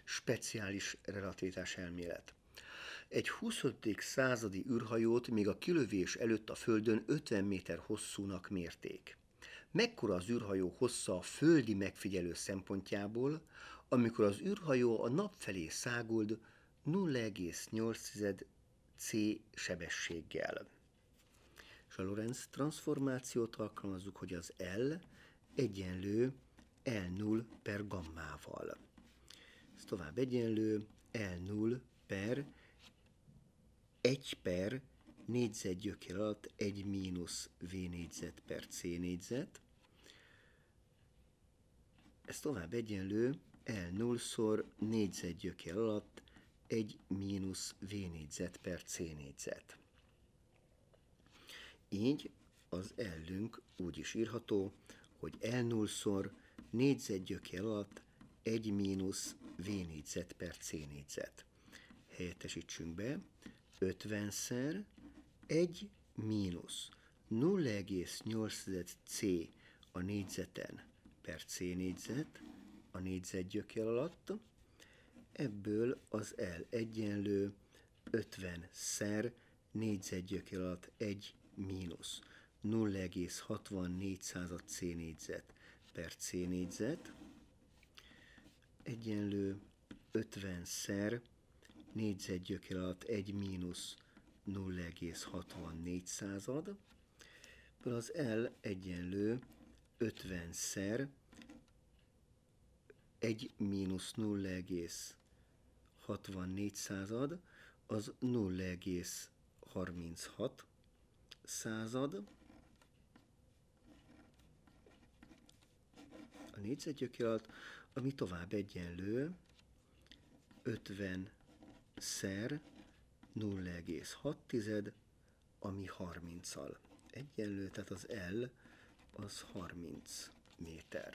speciális relativitás elmélet. Egy 20. századi űrhajót még a kilövés előtt a Földön 50 méter hosszúnak mérték. Mekkora az űrhajó hossza a földi megfigyelő szempontjából, amikor az űrhajó a nap felé száguld 0,8 c sebességgel. És a Lorentz transformációt alkalmazzuk, hogy az L egyenlő L0 per gammával. Ez tovább egyenlő L0 per 1 per négyzetgyökér alatt 1 mínusz V négyzet per C négyzet. Ez tovább egyenlő L0-szor négyzetgyökér alatt 1 mínusz V négyzet per C négyzet. Így az L-ünk úgy is írható, hogy L0-szor négyzetgyökér alatt 1 mínusz V négyzet per C négyzet. Helyettesítsünk be, 50-szer 1 mínusz 0,8 c a négyzeten per C négyzet a négyzetgyökér alatt, ebből az L egyenlő 50-szer négyzetgyökér alatt 1 mínusz 0,64 c négyzet per C négyzet egyenlő 50-szer négyzetgyökér alatt 1 mínusz 0,64, az L egyenlő 50-szer 1 mínusz 0,64, az 0,36 a négyzetgyökér alatt, ami tovább egyenlő 50-szer 0,6, ami 30-al egyenlő, tehát az L az 30 méter.